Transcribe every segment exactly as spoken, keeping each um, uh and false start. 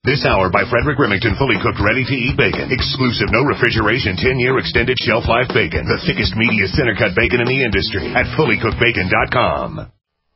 This hour by Frederick Remington, fully cooked, ready-to-eat bacon. Exclusive, no refrigeration, ten-year extended shelf life bacon. The thickest, meatiest, center-cut bacon in the industry at fully cooked bacon dot com.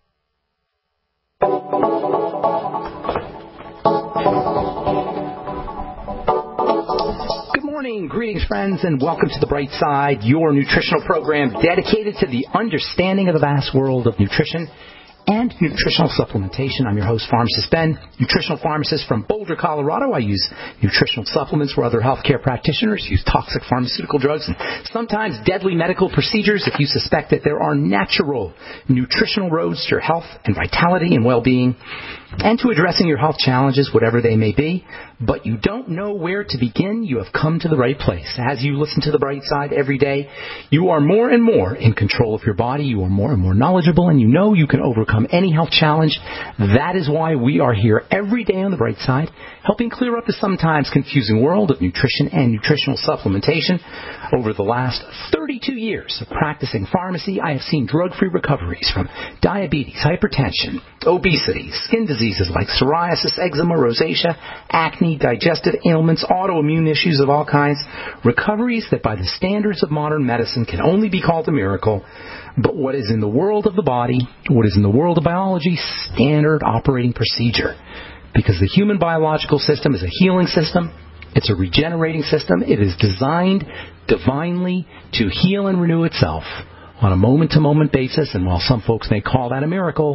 Good morning, greetings, friends, and welcome to The Bright Side, your nutritional program dedicated to the understanding of the vast world of nutrition and nutritional supplementation. I'm your host, Pharmacist Ben, nutritional pharmacist from Boulder, Colorado. I use nutritional supplements where other healthcare practitioners use toxic pharmaceutical drugs and sometimes deadly medical procedures if you suspect that there are natural nutritional roads to your health and vitality and well-being and to addressing your health challenges, whatever they may be, but you don't know where to begin, you have come to the right place. As you listen to The Bright Side every day, you are more and more in control of your body, you are more and more knowledgeable, and you know you can overcome any health challenge. That is why we are here every day on The Bright Side, helping clear up the sometimes confusing world of nutrition and nutritional supplementation. Over the last thirty-two years of practicing pharmacy, I have seen drug-free recoveries from diabetes, hypertension, obesity, skin diseases like psoriasis, eczema, rosacea, acne, digestive ailments, autoimmune issues of all kinds, recoveries that by the standards of modern medicine can only be called a miracle. But what is in the world of the body, what is in the world of biology, standard operating procedure. Because the human biological system is a healing system. It's a regenerating system. It is designed divinely to heal and renew itself on a moment-to-moment basis. And while some folks may call that a miracle,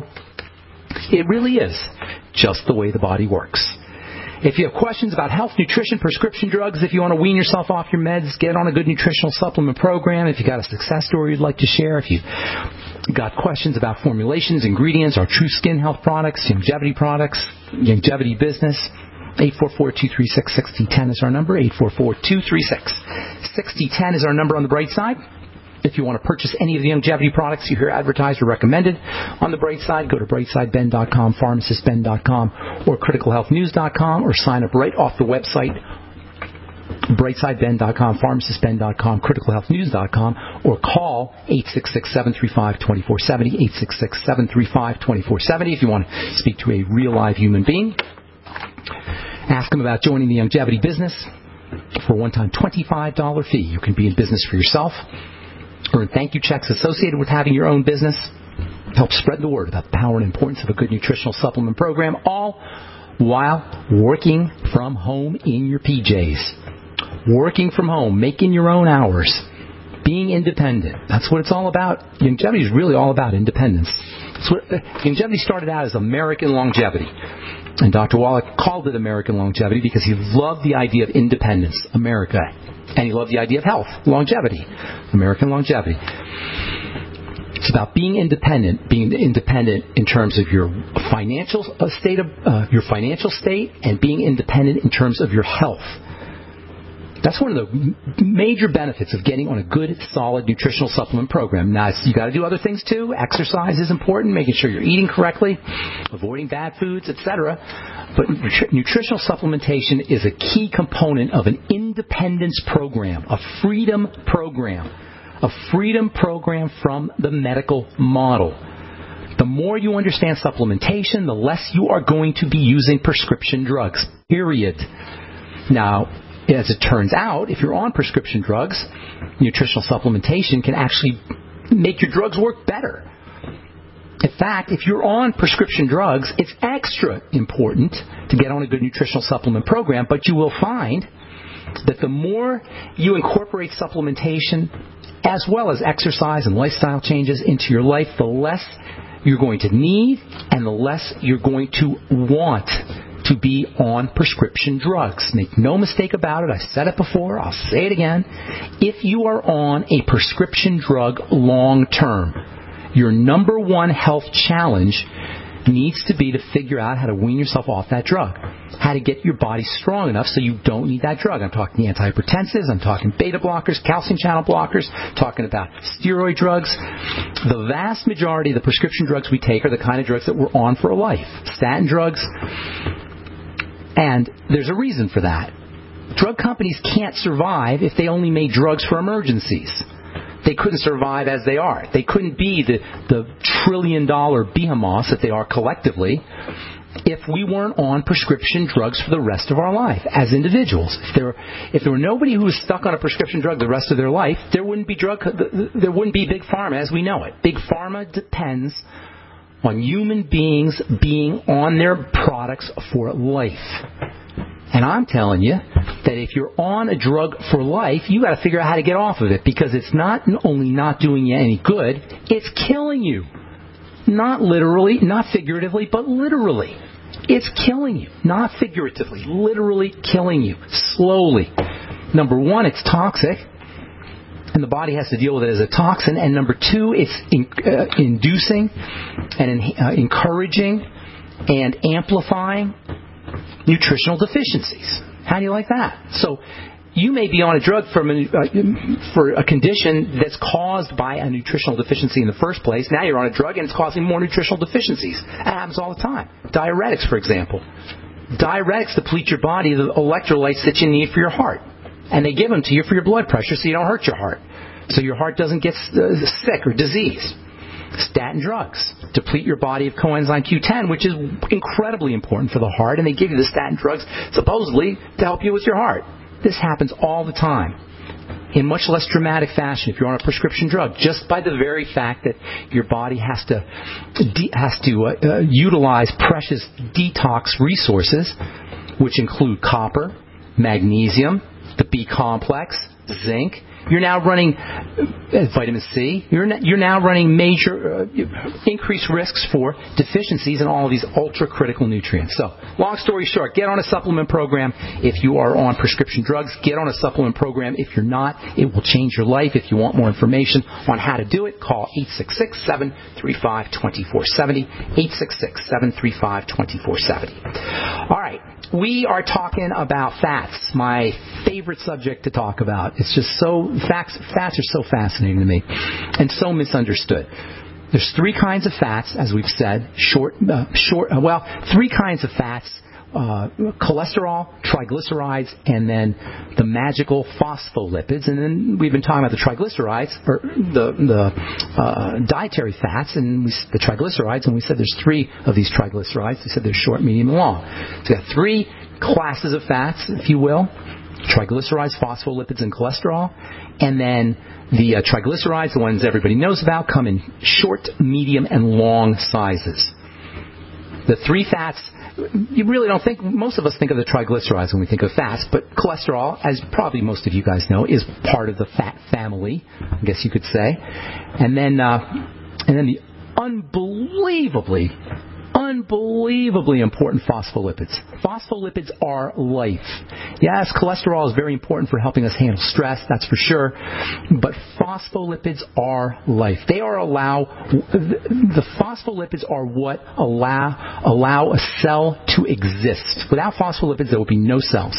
it really is just the way the body works. If you have questions about health, nutrition, prescription drugs, if you want to wean yourself off your meds, get on a good nutritional supplement program, if you got a success story you'd like to share, if you got questions about formulations, ingredients, our True Skin Health products, longevity products, longevity business, eight four four, two three six, six zero one zero is our number. eight four four, two three six, six zero one zero is our number on The Bright Side. If you want to purchase any of the longevity products you hear advertised or recommended on The Bright Side, go to bright side ben dot com, pharmacist ben dot com, or critical health news dot com, or sign up right off the website, bright side ben dot com, pharmacist ben dot com, critical health news dot com, or call eight six six, seven three five, two four seven zero, eight six six, seven three five, two four seven zero if you want to speak to a real live human being. Ask them about joining the longevity business. For a one-time twenty-five dollars fee, you can be in business for yourself, earn thank you checks associated with having your own business, help spread the word about the power and importance of a good nutritional supplement program, all while working from home in your P Js. Working from home, making your own hours, being independent. That's what it's all about. Longevity is really all about independence. That's what, longevity started out as American longevity. And Doctor Wallach called it American longevity because he loved the idea of independence, America. And he loved the idea of health, longevity, American longevity. It's about being independent, being independent in terms of your financial state, of, uh, your financial state, and being independent in terms of your health. That's one of the major benefits of getting on a good, solid nutritional supplement program. Now, you got to do other things too. Exercise is important, making sure you're eating correctly, avoiding bad foods, et cetera. But nutri- nutritional supplementation is a key component of an independence program, a freedom program, a freedom program from the medical model. The more you understand supplementation, the less you are going to be using prescription drugs, period. Now, as it turns out, if you're on prescription drugs, nutritional supplementation can actually make your drugs work better. In fact, if you're on prescription drugs, it's extra important to get on a good nutritional supplement program, but you will find that the more you incorporate supplementation as well as exercise and lifestyle changes into your life, the less you're going to need and the less you're going to want to be on prescription drugs. Make no mistake about it. I said it before. I'll say it again. If you are on a prescription drug long term, your number one health challenge needs to be to figure out how to wean yourself off that drug, how to get your body strong enough so you don't need that drug. I'm talking antihypertensives, I'm talking beta blockers, calcium channel blockers, talking about steroid drugs. The vast majority of the prescription drugs we take are the kind of drugs that we're on for life, statin drugs, and there's a reason for that. Drug companies can't survive if they only made drugs for emergencies. They couldn't survive as they are. They couldn't be the, the trillion-dollar behemoths that they are collectively if we weren't on prescription drugs for the rest of our life as individuals. If there, if there were nobody who was stuck on a prescription drug the rest of their life, there wouldn't be drug, there wouldn't be Big Pharma as we know it. Big Pharma depends on human beings being on their products for life. And I'm telling you that if you're on a drug for life, you got to figure out how to get off of it, because it's not only not doing you any good, it's killing you. Not literally, not figuratively, but literally. It's killing you. Not figuratively, literally killing you. Slowly. Number one, it's toxic, and the body has to deal with it as a toxin. And number two, it's in, uh, inducing and in, uh, encouraging and amplifying nutritional deficiencies. How do you like that? So you may be on a drug for a, uh, for a condition that's caused by a nutritional deficiency in the first place. Now you're on a drug and it's causing more nutritional deficiencies. That happens all the time. Diuretics, for example. Diuretics deplete your body of the electrolytes that you need for your heart. And they give them to you for your blood pressure so you don't hurt your heart. So your heart doesn't get uh, sick or diseased. Statin drugs deplete your body of coenzyme Q ten, which is incredibly important for the heart, and they give you the statin drugs supposedly to help you with your heart. This happens all the time in much less dramatic fashion if you're on a prescription drug, just by the very fact that your body has to de- has to uh, uh, utilize precious detox resources, which include copper, magnesium, the B complex, zinc. You're now running uh, vitamin C. You're, n- you're now running major uh, increased risks for deficiencies in all of these ultra-critical nutrients. So, long story short, get on a supplement program if you are on prescription drugs. Get on a supplement program if you're not. It will change your life. If you want more information on how to do it, call eight six six, seven three five, two four seven zero, eight six six, seven three five, two four seven zero. All right. We are talking about fats, my favorite subject to talk about. It's just so, facts, fats are so fascinating to me and so misunderstood. There's three kinds of fats, as we've said, short, uh, short, uh, well, three kinds of fats, uh, cholesterol, triglycerides, and then the magical phospholipids. And then we've been talking about the triglycerides, or the, the uh, dietary fats, and we, the triglycerides, and we said there's three of these triglycerides. We said there's short, medium, and long. So we've got three classes of fats, if you will: triglycerides, phospholipids, and cholesterol. And then the uh, triglycerides, the ones everybody knows about, come in short, medium, and long sizes. The three fats, you really don't think, most of us think of the triglycerides when we think of fats, but cholesterol, as probably most of you guys know, is part of the fat family, I guess you could say. And then, uh, and then the unbelievably, unbelievably important phospholipids. Phospholipids are life. Yes, cholesterol is very important for helping us handle stress, that's for sure, but phospholipids are life. They are allow, the phospholipids are what allow, allow a cell to exist. Without phospholipids, there will be no cells.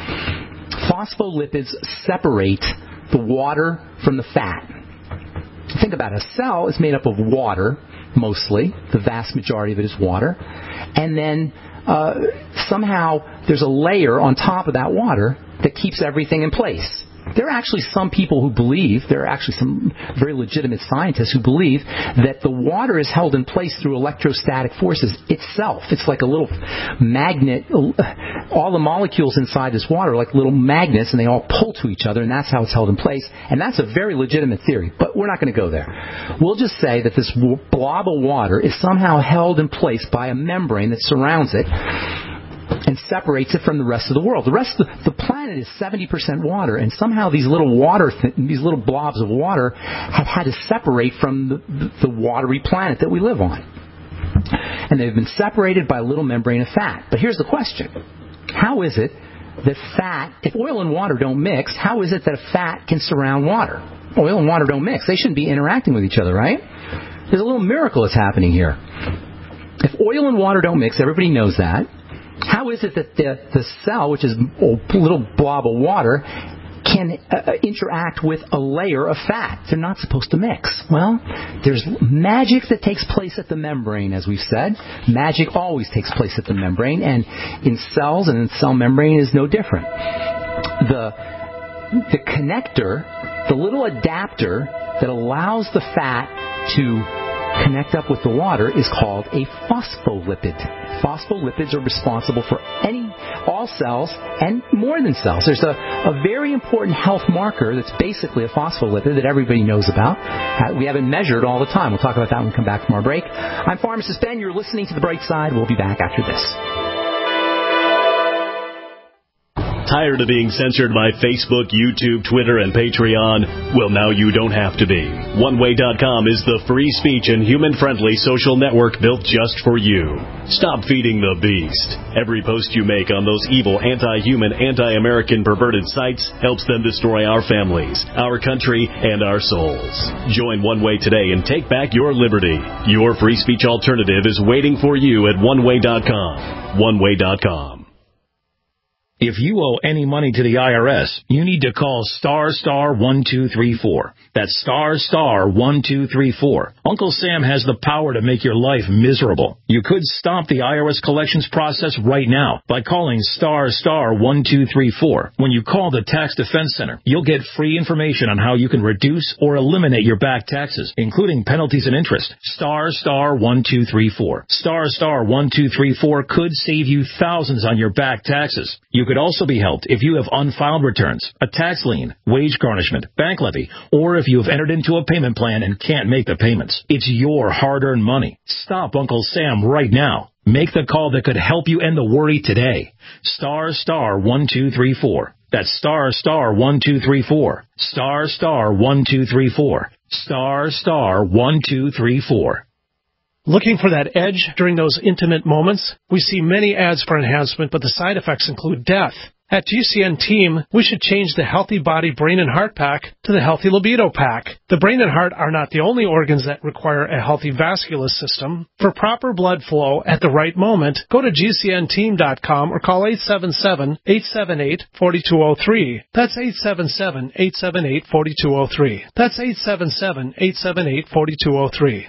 Phospholipids separate the water from the fat. Think about it. A cell is made up of water, mostly. The vast majority of it is water. And then uh, somehow there's a layer on top of that water that keeps everything in place. There are actually some people who believe, there are actually some very legitimate scientists who believe that the water is held in place through electrostatic forces itself. It's like a little magnet. All the molecules inside this water are like little magnets, and they all pull to each other, and that's how it's held in place. And that's a very legitimate theory, but we're not going to go there. We'll just say that this blob of water is somehow held in place by a membrane that surrounds it and separates it from the rest of the world. The rest of the, the planet is seventy percent water, and somehow these little water, th- these little blobs of water have had to separate from the, the watery planet that we live on. And they've been separated by a little membrane of fat. But here's the question. How is it that fat, if oil and water don't mix, how is it that a fat can surround water? Oil and water don't mix. They shouldn't be interacting with each other, right? There's a little miracle that's happening here. If oil and water don't mix, everybody knows that. How is it that the, the cell, which is a little blob of water, can uh, interact with a layer of fat? They're not supposed to mix. Well, there's magic that takes place at the membrane, as we've said. Magic always takes place at the membrane, and in cells and in cell membrane is no different. The, the connector, the little adapter that allows the fat to connect up with the water is called a phospholipid. Phospholipids are responsible for any, all cells and more than cells. There's a, a very important health marker that's basically a phospholipid that everybody knows about. We have it measured all the time. We'll talk about that when we come back from our break. I'm Pharmacist Ben. You're listening to The Bright Side. We'll be back after this. Tired of being censored by Facebook, YouTube, Twitter, and Patreon? Well, now you don't have to be. one way dot com is the free speech and human-friendly social network built just for you. Stop feeding the beast. Every post you make on those evil, anti-human, anti-American perverted sites helps them destroy our families, our country, and our souls. Join One Way today and take back your liberty. Your free speech alternative is waiting for you at one way dot com. one way dot com. If you owe any money to the I R S, you need to call star star one two three four. That's star star one two three four. Uncle Sam has the power to make your life miserable. You could stop the I R S collections process right now by calling star star one two three four. When you call the Tax Defense Center, you'll get free information on how you can reduce or eliminate your back taxes, including penalties and interest. Star star one two three four. Star star one two three four could save you thousands on your back taxes. You could also be helped if you have unfiled returns, a tax lien, wage garnishment, bank levy, or if you have entered into a payment plan and can't make the payments. It's your hard-earned money. Stop Uncle Sam right now. Make the call that could help you end the worry today. Star star one two three four. That's star star one two three four. Star star one two three four. Star star one two three four. Looking for that edge during those intimate moments? We see many ads for enhancement, but the side effects include death. At G C N Team, we should change the Healthy Body Brain and Heart Pack to the Healthy Libido Pack. The brain and heart are not the only organs that require a healthy vascular system. For proper blood flow at the right moment, go to G C N team dot com or call eight seven seven, eight seven eight, four two zero three. That's eight seven seven, eight seven eight, four two zero three. That's eight seven seven, eight seven eight, four two zero three.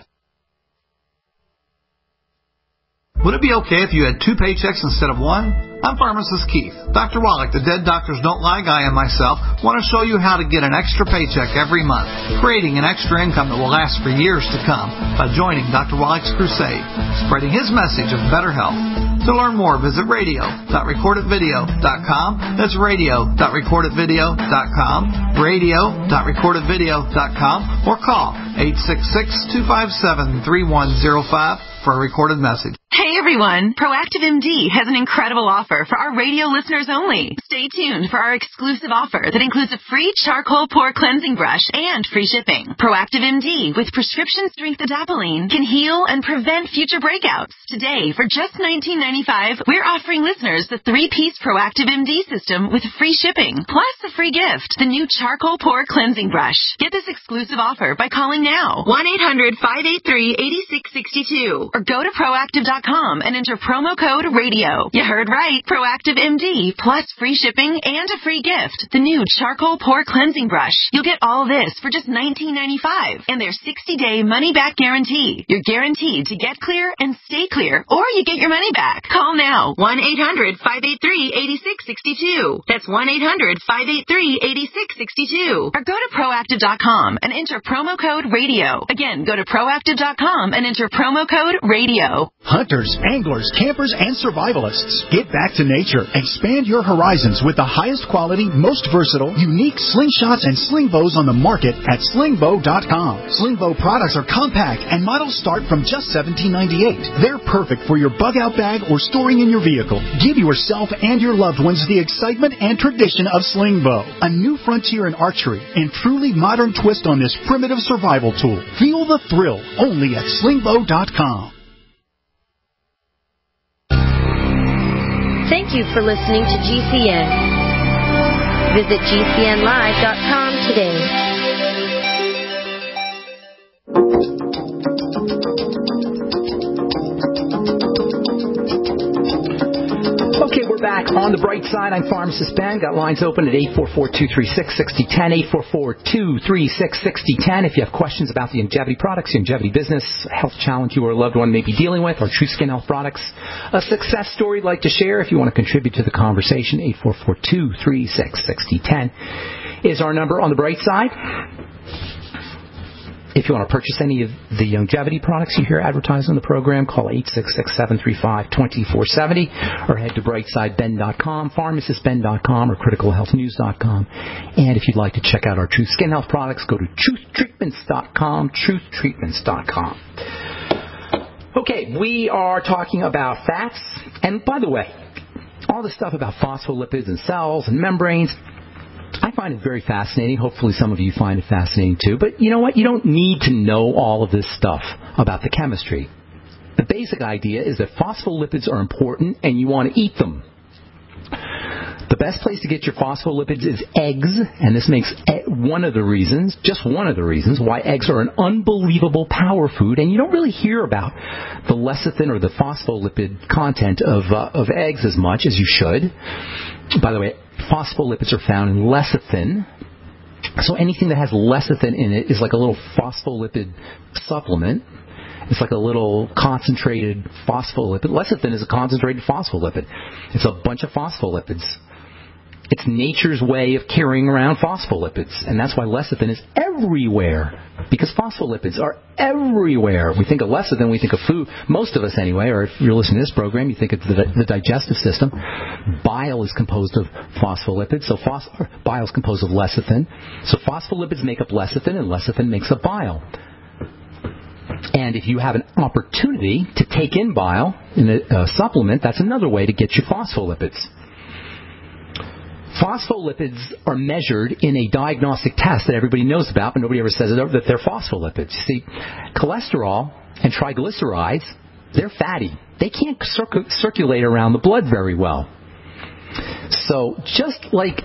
Would it be okay if you had two paychecks instead of one? I'm Pharmacist Keith. Doctor Wallach, the Dead Doctors Don't Lie guy, and myself want to show you how to get an extra paycheck every month, creating an extra income that will last for years to come by joining Doctor Wallach's crusade, spreading his message of better health. To learn more, visit radio dot record it video dot com. That's radio dot record it video dot com, radio dot record it video dot com, or call eight six six, two five seven, three one zero five for a recorded message. Hey everyone, Proactive M D has an incredible offer for our radio listeners only. Stay tuned for our exclusive offer that includes a free charcoal pore cleansing brush and free shipping. Proactive M D with prescription strength adapalene can heal and prevent future breakouts. Today, for just nineteen ninety-five dollars, we're offering listeners the three-piece Proactive M D system with free shipping, plus a free gift, the new charcoal pore cleansing brush. Get this exclusive offer by calling now, one eight hundred, five eight three, eight six six two, or go to proactive dot com and enter promo code radio. You heard right, Proactive M D, plus free shipping and a free gift, the new charcoal pore cleansing brush. You'll get all this for just nineteen ninety-five dollars and their sixty-day money-back guarantee. You're guaranteed to get clear and stay clear, or you get your money back. Call now, one eight hundred, five eight three, eight six six two. That's one eight hundred, five eight three, eight six six two. Or go to proactive dot com and enter promo code radio. Again, go to proactive dot com and enter promo code radio. Hunters, anglers, campers, and survivalists, get back to nature. Expand your horizons with the highest quality, most versatile, unique slingshots and sling bows on the market at sling bow dot com. Sling bow products are compact and models start from just seventeen ninety-eight. They're perfect for your bug-out bag or storing in your vehicle. Give yourself and your loved ones the excitement and tradition of sling bow, a new frontier in archery and truly modern twist on this primitive survival tool. Feel the thrill only at sling bow dot com. Thank you for listening to G C N. Visit G C N live dot com today. Okay, we're back on the bright side. I'm Pharmacist Ben. Got lines open at eight four four, two three six, six zero one zero, eight four four, two three six, six zero one zero. If you have questions about the longevity products, the longevity business, a health challenge you or a loved one may be dealing with, or True Skin Health products, a success story you'd like to share, if you want to contribute to the conversation, eight four four, two three six, six zero one zero is our number on the bright side. If you want to purchase any of the longevity products you hear advertised on the program, call eight six six, seven three five, two four seven zero or head to brightside ben dot com, pharmacist ben dot com, or critical health news dot com. And if you'd like to check out our Truth Skin Health products, go to truth treatments dot com, truth treatments dot com. Okay, we are talking about fats. And by the way, all this stuff about phospholipids and cells and membranes, I find it very fascinating. Hopefully some of you find it fascinating too. But you know what? You don't need to know all of this stuff about the chemistry. The basic idea is that phospholipids are important and you want to eat them. The best place to get your phospholipids is eggs, and this makes one of the reasons, just one of the reasons, why eggs are an unbelievable power food, and you don't really hear about the lecithin or the phospholipid content of, uh, of eggs as much as you should. By the way, phospholipids are found in lecithin. So anything that has lecithin in it is like a little phospholipid supplement. It's like a little concentrated phospholipid. Lecithin is a concentrated phospholipid. It's a bunch of phospholipids. It's nature's way of carrying around phospholipids, and that's why lecithin is everywhere, because phospholipids are everywhere. We think of lecithin, we think of food, most of us anyway, or if you're listening to this program, you think of the, the digestive system. Bile is composed of phospholipids, so phos- bile is composed of lecithin. So phospholipids make up lecithin, and lecithin makes up bile. And if you have an opportunity to take in bile in a, a supplement, that's another way to get your phospholipids. Phospholipids are measured in a diagnostic test that everybody knows about, but nobody ever says that they're phospholipids. You see, cholesterol and triglycerides, they're fatty. They can't circ- circulate around the blood very well. So just like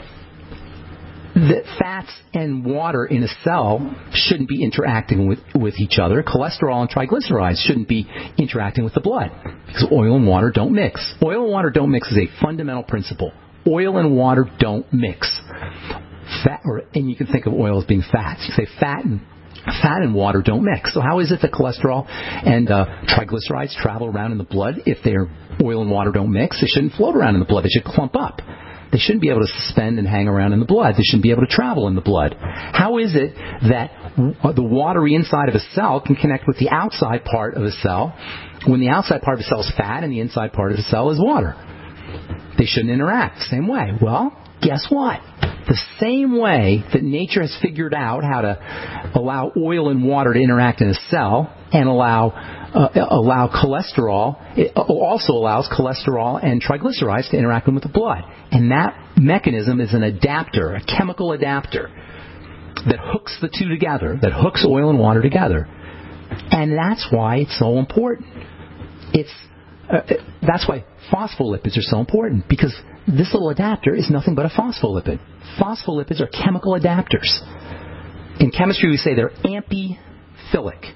the fats and water in a cell shouldn't be interacting with, with each other, cholesterol and triglycerides shouldn't be interacting with the blood, because oil and water don't mix. Oil and water don't mix is a fundamental principle. Oil and water don't mix. Fat, or, and you can think of oil as being fats. You say fat and fat and water don't mix. So how is it that cholesterol and uh, triglycerides travel around in the blood if their oil and water don't mix? They shouldn't float around in the blood. They should clump up. They shouldn't be able to suspend and hang around in the blood. They shouldn't be able to travel in the blood. How is it that the watery inside of a cell can connect with the outside part of a cell when the outside part of a cell is fat and the inside part of the cell is water? They shouldn't interact the same way. Well, guess what? The same way that nature has figured out how to allow oil and water to interact in a cell and allow uh, allow cholesterol, it also allows cholesterol and triglycerides to interact with the blood. And that mechanism is an adapter, a chemical adapter that hooks the two together, that hooks oil and water together. And that's why it's so important. It's uh, that's why phospholipids are so important, because this little adapter is nothing but a phospholipid. Phospholipids are chemical adapters. In chemistry, we say they're amphiphilic.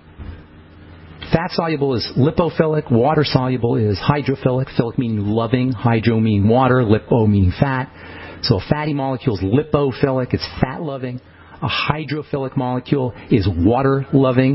Fat-soluble is lipophilic. Water-soluble is hydrophilic. Philic meaning loving, hydro meaning water, lipo meaning fat. So a fatty molecule is lipophilic, it's fat-loving. A hydrophilic molecule is water-loving.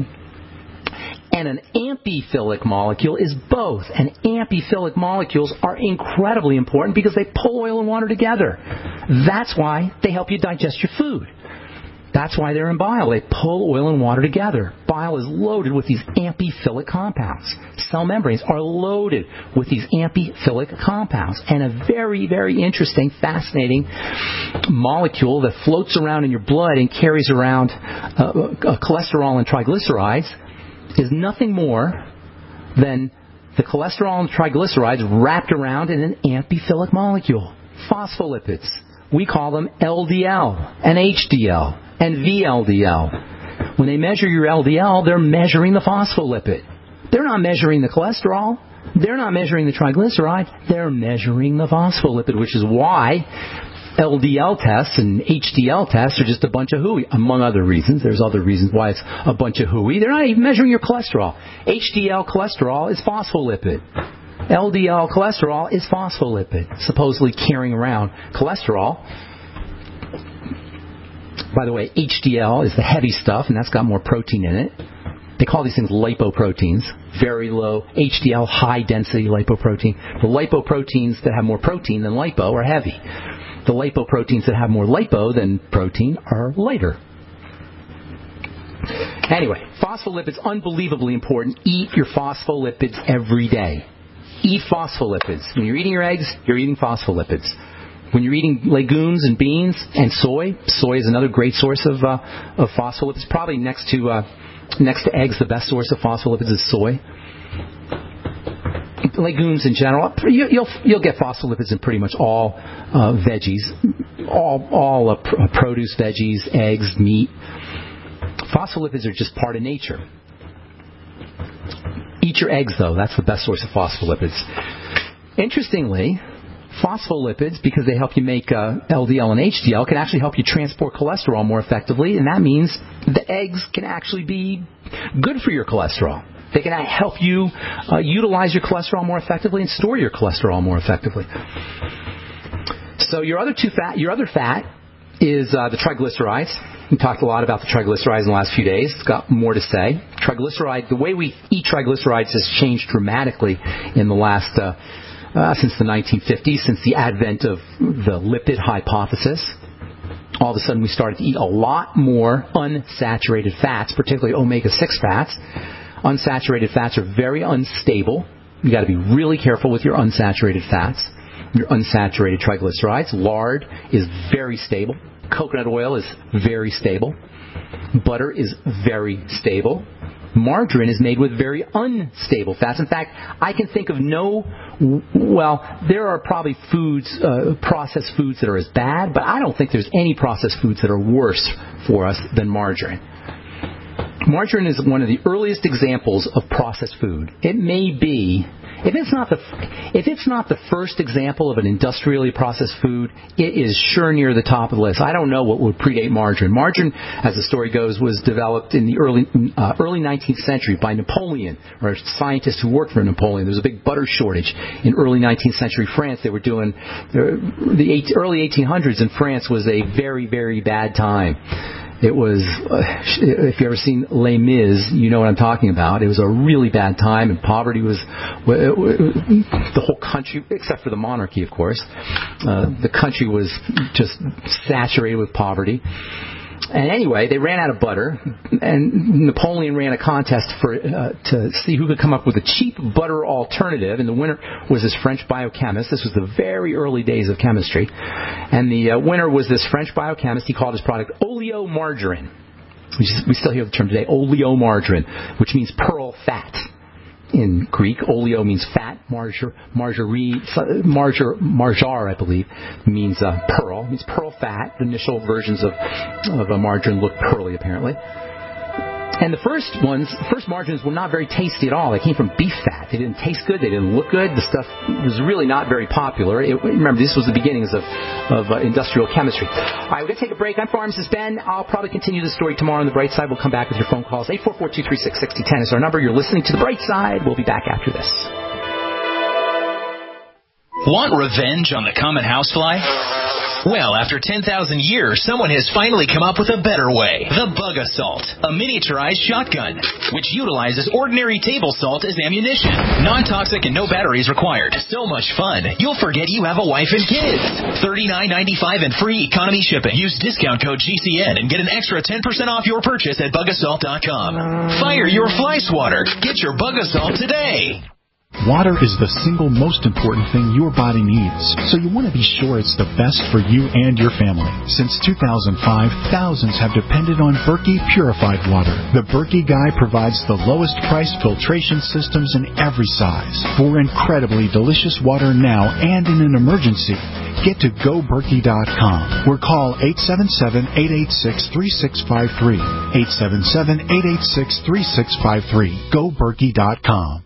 And an amphiphilic molecule is both. And amphiphilic molecules are incredibly important because they pull oil and water together. That's why they help you digest your food. That's why they're in bile. They pull oil and water together. Bile is loaded with these amphiphilic compounds. Cell membranes are loaded with these amphiphilic compounds. And a very, very interesting, fascinating molecule that floats around in your blood and carries around uh, uh, cholesterol and triglycerides is nothing more than the cholesterol and triglycerides wrapped around in an amphiphilic molecule. Phospholipids. We call them L D L and H D L and V L D L. When they measure your L D L, they're measuring the phospholipid. They're not measuring the cholesterol. They're not measuring the triglyceride. They're measuring the phospholipid, which is why L D L tests and H D L tests are just a bunch of hooey, among other reasons. There's other reasons why it's a bunch of hooey. They're not even measuring your cholesterol. H D L cholesterol is phospholipid. L D L cholesterol is phospholipid, supposedly carrying around cholesterol. By the way, H D L is the heavy stuff, and that's got more protein in it. They call these things lipoproteins. Very low H D L, high density lipoprotein. The lipoproteins that have more protein than lipo are heavy. The lipoproteins that have more lipo than protein are lighter. Anyway, phospholipids, unbelievably important. Eat your phospholipids every day. Eat phospholipids. When you're eating your eggs, you're eating phospholipids. When you're eating legumes and beans and soy, soy is another great source of uh, of phospholipids. Probably next to uh, next to eggs, the best source of phospholipids is soy. Legumes in general, you, you'll you'll get phospholipids in pretty much all uh, veggies, all all uh, pr- produce, veggies, eggs, meat. Phospholipids are just part of nature. Eat your eggs, though. That's the best source of phospholipids. Interestingly, phospholipids, because they help you make uh, L D L and H D L, can actually help you transport cholesterol more effectively, and that means the eggs can actually be good for your cholesterol. They can help you uh, utilize your cholesterol more effectively and store your cholesterol more effectively. So your other two fat, your other fat is uh, the triglycerides. We talked a lot about the triglycerides in the last few days. It's got more to say. Triglyceride, the way we eat triglycerides has changed dramatically in the last, uh, uh, since the nineteen fifties, since the advent of the lipid hypothesis. All of a sudden we started to eat a lot more unsaturated fats, particularly omega six fats. Unsaturated fats are very unstable. You've got to be really careful with your unsaturated fats. Your unsaturated triglycerides. Lard is very stable. Coconut oil is very stable. Butter is very stable. Margarine is made with very unstable fats. In fact, I can think of no, well, there are probably foods, uh, processed foods that are as bad, but I don't think there's any processed foods that are worse for us than margarine. Margarine is one of the earliest examples of processed food. It may be, if it's not the, if it's not the first example of an industrially processed food, it is sure near the top of the list. I don't know what would predate margarine. Margarine, as the story goes, was developed in the early uh, early nineteenth century by Napoleon, or scientists who worked for Napoleon. There was a big butter shortage in early nineteenth century France. They were doing the eight, early eighteen hundreds in France was a very, very bad time. It was, uh, if you've ever seen Les Mis, you know what I'm talking about. It was a really bad time, and poverty was, the whole country, except for the monarchy, of course, uh, the country was just saturated with poverty. And anyway, they ran out of butter, and Napoleon ran a contest for uh, to see who could come up with a cheap butter alternative, and the winner was this French biochemist. This was the very early days of chemistry. And the uh, winner was this French biochemist. He called his product oleomargarine. We, just, we still hear the term today, oleomargarine, which means pearl fat. In Greek, oleo means fat, margar, margarine, margar, margar, I believe, means uh, pearl, means pearl fat. The initial versions of of a margarine look pearly, apparently. And the first ones, first margarines were not very tasty at all. They came from beef fat. They didn't taste good. They didn't look good. The stuff was really not very popular. It, remember, this was the beginnings of, of uh, industrial chemistry. All right, we're going to take a break. I'm Pharmacist Ben. I'll probably continue the story tomorrow on The Bright Side. We'll come back with your phone calls. eight four four, two three six, six zero one zero is our number. You're listening to The Bright Side. We'll be back after this. Want revenge on the common housefly? Well, after ten thousand years, someone has finally come up with a better way. The Bug Assault, a miniaturized shotgun, which utilizes ordinary table salt as ammunition. Non-toxic and no batteries required. So much fun, you'll forget you have a wife and kids. thirty-nine ninety-five and free economy shipping. Use discount code G C N and get an extra ten percent off your purchase at bug assault dot com. Fire your fly swatter. Get your Bug Assault today. Water is the single most important thing your body needs, so you want to be sure it's the best for you and your family. Since two thousand five, thousands have depended on Berkey purified water. The Berkey Guy provides the lowest price filtration systems in every size. For incredibly delicious water now and in an emergency, get to go berkey dot com or call eight seven seven, eight eight six, three six five three. eight seven seven, eight eight six, three six five three. go berkey dot com.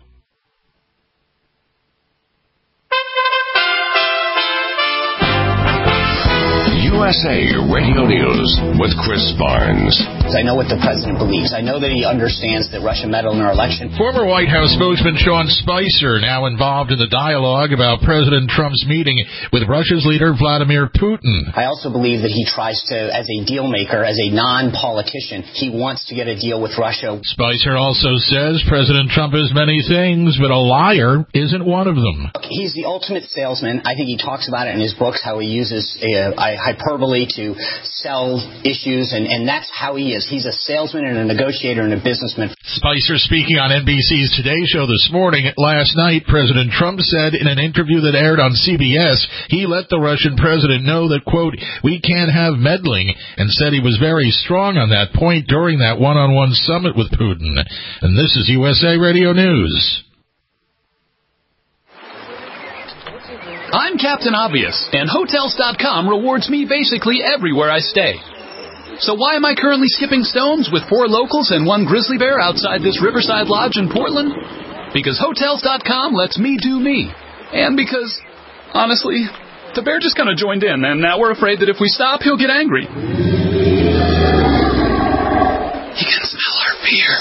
U S A Radio News with Chris Barnes. I know what the president believes. I know that he understands that Russia meddled in our election. Former White House spokesman Sean Spicer now involved in the dialogue about President Trump's meeting with Russia's leader Vladimir Putin. I also believe that he tries to, as a deal maker, as a non-politician, he wants to get a deal with Russia. Spicer also says President Trump is many things, but a liar isn't one of them. Look, he's the ultimate salesman. I think he talks about it in his books, how he uses a, a hyperbole to sell issues, and, and that's how he is. is. He's a salesman and a negotiator and a businessman. Spicer speaking on N B C's Today Show this morning. Last night, President Trump said in an interview that aired on C B S, he let the Russian president know that, quote, we can't have meddling, and said he was very strong on that point during that one-on-one summit with Putin. And this is U S A Radio News. I'm Captain Obvious, and Hotels dot com rewards me basically everywhere I stay. So why am I currently skipping stones with four locals and one grizzly bear outside this Riverside Lodge in Portland? Because Hotels dot com lets me do me. And because, honestly, the bear just kind of joined in, and now we're afraid that if we stop, he'll get angry. He can smell our beer.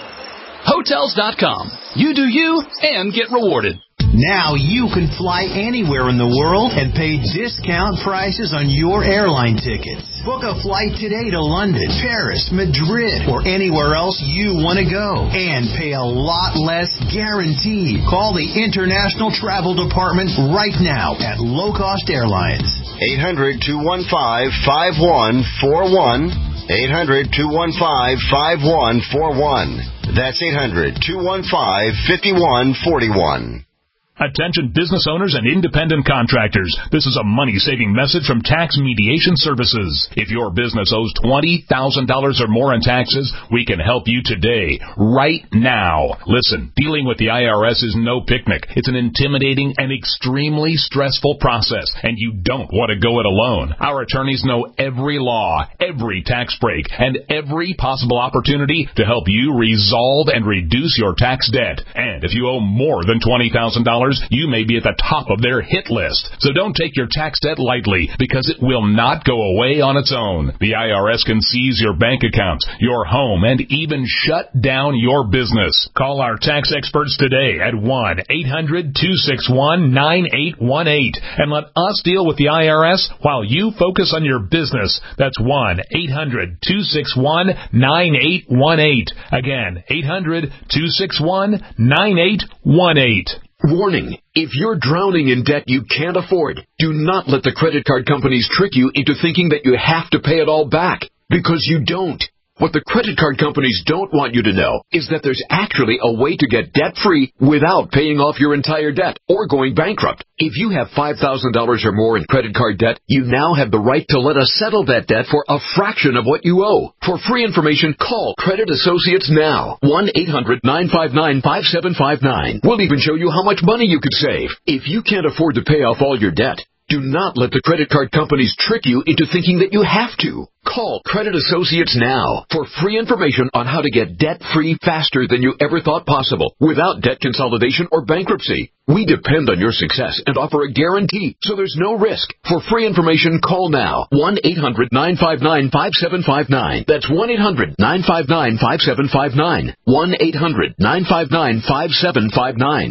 Hotels dot com. You do you, and get rewarded. Now you can fly anywhere in the world and pay discount prices on your airline tickets. Book a flight today to London, Paris, Madrid, or anywhere else you want to go. And pay a lot less guaranteed. Call the International Travel Department right now at Low Cost Airlines. eight hundred, two one five, five one four one. eight hundred, two one five, five one four one. That's eight hundred, two one five, five one four one. Attention business owners and independent contractors. This is a money-saving message from Tax Mediation Services. If your business owes twenty thousand dollars or more in taxes, we can help you today, right now. Listen, dealing with the I R S is no picnic. It's an intimidating and extremely stressful process, and you don't want to go it alone. Our attorneys know every law, every tax break, and every possible opportunity to help you resolve and reduce your tax debt. And if you owe more than twenty thousand dollars, you may be at the top of their hit list. So don't take your tax debt lightly, because it will not go away on its own. The I R S can seize your bank accounts, your home, and even shut down your business. Call our tax experts today at one eight hundred, two six one, nine eight one eight and let us deal with the I R S while you focus on your business. That's one eight hundred, two six one, nine eight one eight. Again, eight hundred, two six one, nine eight one eight. Warning, if you're drowning in debt you can't afford, do not let the credit card companies trick you into thinking that you have to pay it all back, because you don't. What the credit card companies don't want you to know is that there's actually a way to get debt-free without paying off your entire debt or going bankrupt. If you have five thousand dollars or more in credit card debt, you now have the right to let us settle that debt for a fraction of what you owe. For free information, call Credit Associates now. one eight hundred, nine five nine, five seven five nine. We'll even show you how much money you could save. If you can't afford to pay off all your debt, do not let the credit card companies trick you into thinking that you have to. Call Credit Associates now for free information on how to get debt-free faster than you ever thought possible without debt consolidation or bankruptcy. We depend on your success and offer a guarantee, so there's no risk. For free information, call now. one eight hundred, nine five nine, five seven five nine. That's one eight hundred, nine five nine, five seven five nine. one eight hundred, nine five nine, five seven five nine.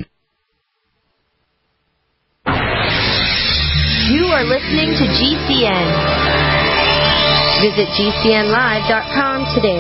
You are listening to G C N. Visit G C N live dot com today.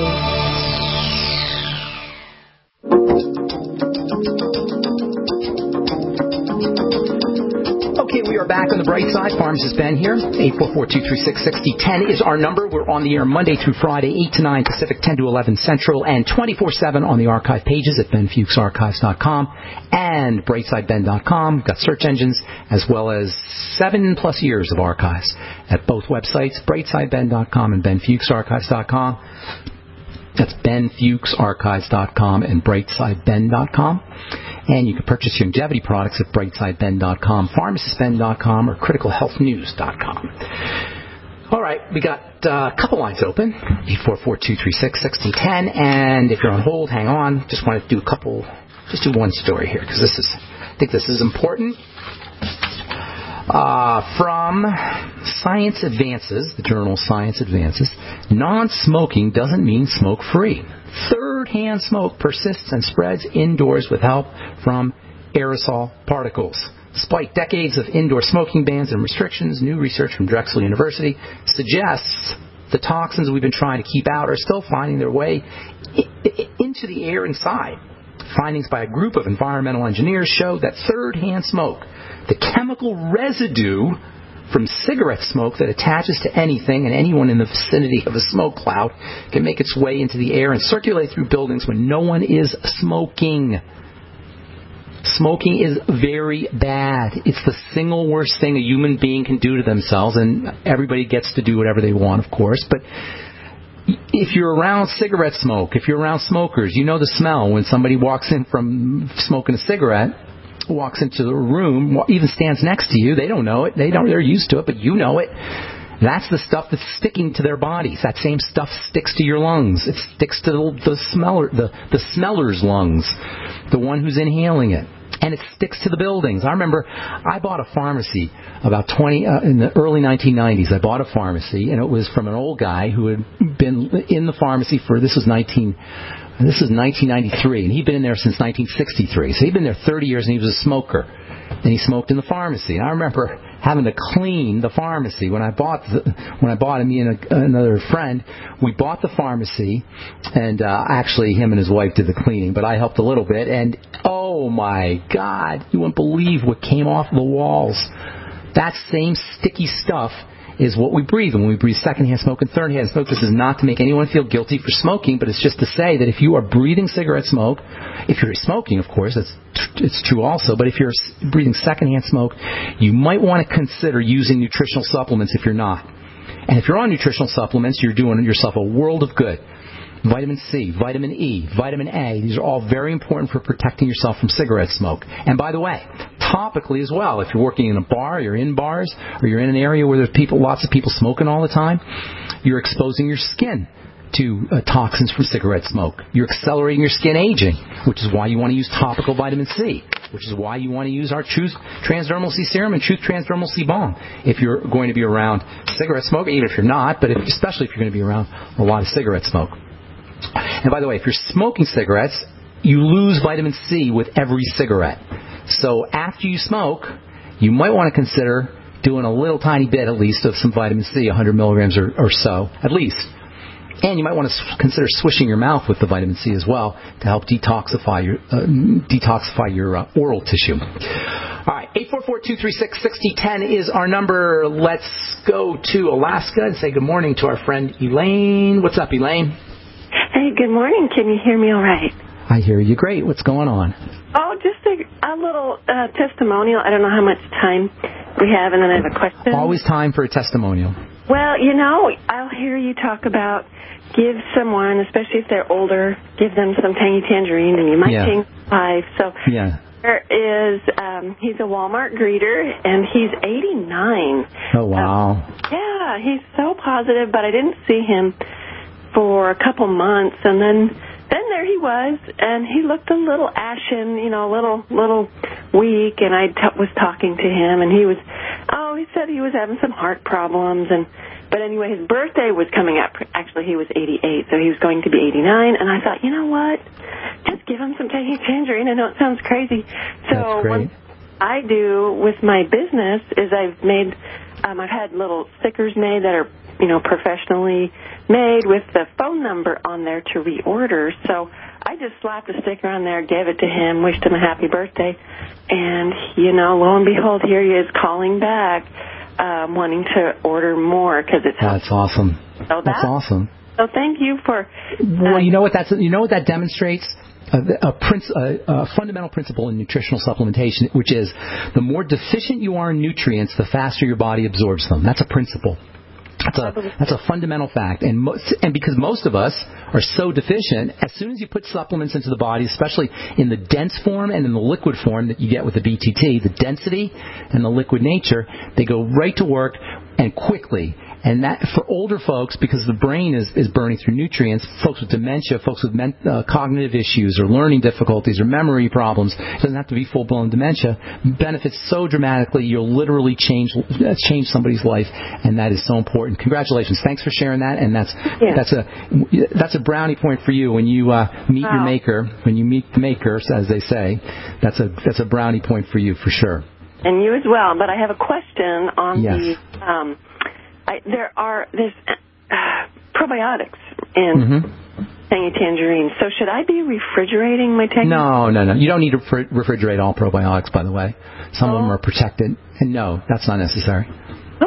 Okay, we are back on the bright side. Pharmacist Ben here. eight four four, two three six, six zero one zero is our number. We're on the air Monday through Friday, eight to nine Pacific, ten to eleven Central, and twenty-four seven on the archive pages at Ben Fuchs Archives dot com and Brightside Ben dot com. Got search engines as well as seven plus years of archives at both websites, Brightside Ben dot com and Ben Fuchs Archives dot com. That's Ben Fuchs Archives dot com and Brightside Ben dot com. And you can purchase your longevity products at Brightside Ben dot com, Pharmacist Ben dot com, or Critical Health News dot com. All right, we got uh, a couple lines open, eight four four, two three six, six zero one zero, and if you're on hold, hang on. Just want to do a couple, just do one story here, because this is, I think this is important. Uh, from Science Advances, the journal Science Advances, non-smoking doesn't mean smoke-free. Third-hand smoke persists and spreads indoors with help from aerosol particles. Despite decades of indoor smoking bans and restrictions, new research from Drexel University suggests the toxins we've been trying to keep out are still finding their way into the air inside. Findings by a group of environmental engineers show that third-hand smoke, the chemical residue from cigarette smoke that attaches to anything, and anyone in the vicinity of a smoke cloud can make its way into the air and circulate through buildings when no one is smoking. Smoking is very bad. It's the single worst thing a human being can do to themselves, and everybody gets to do whatever they want, of course, but if you're around cigarette smoke, if you're around smokers, you know the smell when somebody walks in from smoking a cigarette, walks into the room, even stands next to you. They don't know it. They don't. They're used to it, but you know it. That's the stuff that's sticking to their bodies. That same stuff sticks to your lungs. It sticks to the, the smeller, the the smeller's lungs, the one who's inhaling it. And it sticks to the buildings. I remember I bought a pharmacy about twenty uh, in the early nineteen nineties. I bought a pharmacy, and it was from an old guy who had been in the pharmacy for this was nineteen this was nineteen ninety-three, and he'd been in there since nineteen sixty-three. So he'd been there thirty years, and he was a smoker, and he smoked in the pharmacy. And I remember having to clean the pharmacy when I bought the, when I bought it. Me and a, another friend, we bought the pharmacy, and uh, actually him and his wife did the cleaning, but I helped a little bit. And oh my God, you wouldn't believe what came off the walls. That same sticky stuff is what we breathe. And when we breathe secondhand smoke and thirdhand smoke, this is not to make anyone feel guilty for smoking, but it's just to say that if you are breathing cigarette smoke, if you're smoking, of course, that's it's true also, but if you're breathing secondhand smoke, you might want to consider using nutritional supplements if you're not. And if you're on nutritional supplements, you're doing yourself a world of good. Vitamin C, vitamin E, vitamin A, these are all very important for protecting yourself from cigarette smoke. And by the way, topically as well, if you're working in a bar, you're in bars, or you're in an area where there's people, lots of people smoking all the time, you're exposing your skin to uh, toxins from cigarette smoke. You're accelerating your skin aging, which is why you want to use topical vitamin C, which is why you want to use our Truth Transdermal C Serum and Truth Transdermal C Balm if you're going to be around cigarette smoke, even if you're not, but if, especially if you're going to be around a lot of cigarette smoke. And by the way, if you're smoking cigarettes, you lose vitamin C with every cigarette. So after you smoke, you might want to consider doing a little tiny bit, at least, of some vitamin C, one hundred milligrams or, or so, at least. And you might want to consider swishing your mouth with the vitamin C as well to help detoxify your uh, detoxify your uh, oral tissue. All right, eight four four, two three six, six zero one zero is our number. Let's go to Alaska and say good morning to our friend Elaine. What's up, Elaine? Hey, good morning. Can you hear me all right? I hear you great. What's going on? Oh, just a, a little uh, testimonial. I don't know how much time we have, and then I have a question. Always time for a testimonial. Well, you know, I'll hear you talk about give someone, especially if they're older, give them some tangy tangerine, and you might yeah. change life. So yeah. there is, um, he's a Walmart greeter, and he's eighty-nine. Oh, wow. Um, yeah, he's so positive, but I didn't see him for a couple months, and then then there he was, and he looked a little ashen, you know, a little little weak, and I t- was talking to him, and he was, oh, he said he was having some heart problems, and but anyway, his birthday was coming up. Actually, he was eighty-eight, so he was going to be eighty-nine, and I thought, you know what, just give him some tangy tangerine. I know it sounds crazy. So what I do with my business is I've made, um, I've had little stickers made that are, you know, professionally made with the phone number on there to reorder. So I just slapped a sticker on there, gave it to him, wished him a happy birthday, and, you know, lo and behold, here he is calling back, um, wanting to order more because it's That's awesome. So that's awesome. So thank you for. Uh, well, you know what that's you know what that demonstrates. A, a, princ- a, a fundamental principle in nutritional supplementation, which is the more deficient you are in nutrients, the faster your body absorbs them. That's a principle. That's a, that's a fundamental fact. And, mo- and because most of us are so deficient, as soon as you put supplements into the body, especially in the dense form and in the liquid form that you get with the B T T, the density and the liquid nature, they go right to work and quickly. And that for older folks, because the brain is, is burning through nutrients, folks with dementia, folks with men, uh, cognitive issues or learning difficulties or memory problems, it doesn't have to be full-blown dementia, benefits so dramatically, you'll literally change change somebody's life, and that is so important. Congratulations. Thanks for sharing that, and that's yeah. that's a that's a brownie point for you when you uh, meet wow. your maker, when you meet the maker, as they say. That's a that's a brownie point for you for sure. And you as well, but I have a question on yes. the... Um, I, there are there's uh, probiotics in mm-hmm. tangy tangerine. So should I be refrigerating my tangy? No, no, no. You don't need to refrigerate all probiotics, by the way. Some oh. of them are protected. And no, that's not necessary.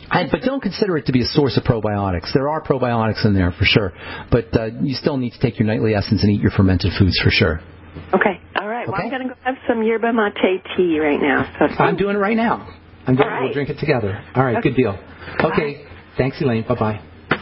And, but don't consider it to be a source of probiotics. There are probiotics in there for sure, but uh, you still need to take your nightly essence and eat your fermented foods for sure. Okay. All right. Well, okay. I'm going to go have some yerba mate tea right now. So I'm doing it right now. I'm going right. We'll drink it together. All right. Okay. Good deal. Okay. Bye. Thanks, Elaine. Bye-bye.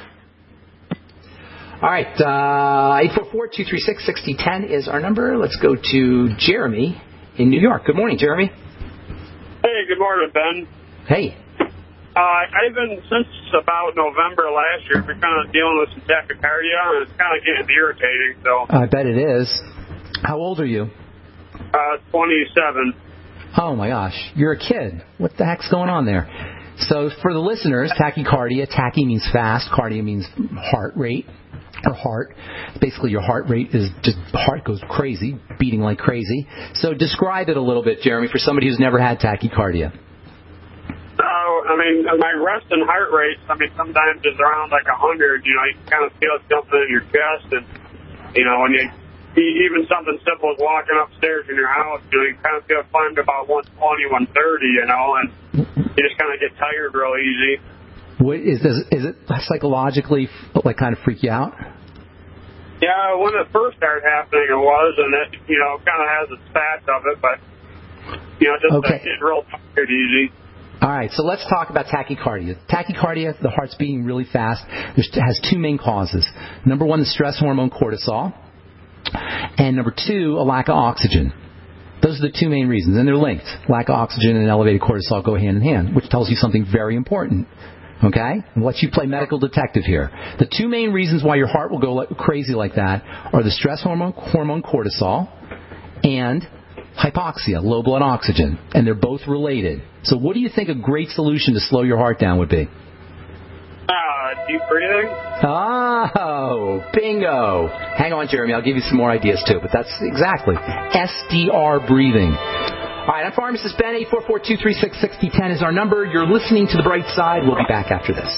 All right. Uh, eight four four, two three six, six zero one zero is our number. Let's go to Jeremy in New York. Good morning, Jeremy. Hey, good morning, Ben. Hey. Uh, I've been, since about November last year, been kind of dealing with some tachycardia, and it's kind of getting irritating. So I bet it is. How old are you? Uh, twenty-seven. Oh, my gosh. You're a kid. What the heck's going on there? So for the listeners, tachycardia, tachy means fast, cardia means heart rate or heart. Basically, your heart rate is just, heart goes crazy, beating like crazy. So describe it a little bit, Jeremy, for somebody who's never had tachycardia. Oh, I mean, my resting heart rate, I mean, sometimes it's around like one hundred. You know, you kind of feel something in your chest. And, you know, when you, even something simple as walking upstairs in your house, you know, you kind of feel climbed about one twenty, one thirty, you know, and you just kind of get tired real easy. What, is, this, is it psychologically, like, kind of freak you out? Yeah, when it first started happening, it was, and it, you know, kind of has its stats of it, but, you know, just okay. uh, get real tired easy. All right, so let's talk about tachycardia. Tachycardia, the heart's beating really fast, it has two main causes. Number one, the stress hormone cortisol, and number two, a lack of oxygen. Those are the two main reasons, and they're linked. Lack of oxygen and elevated cortisol go hand in hand, which tells you something very important. Okay? I'll let you play medical detective here. The two main reasons why your heart will go like, crazy like that are the stress hormone, hormone cortisol, and hypoxia, low blood oxygen, and they're both related. So what do you think a great solution to slow your heart down would be? Uh, deep breathing. Oh, bingo. Hang on, Jeremy, I'll give you some more ideas too, but that's exactly. S D R breathing. All right, I'm Pharmacist Ben. eight four four, two three six, six zero one zero is our number. You're listening to The Bright Side. We'll be back after this.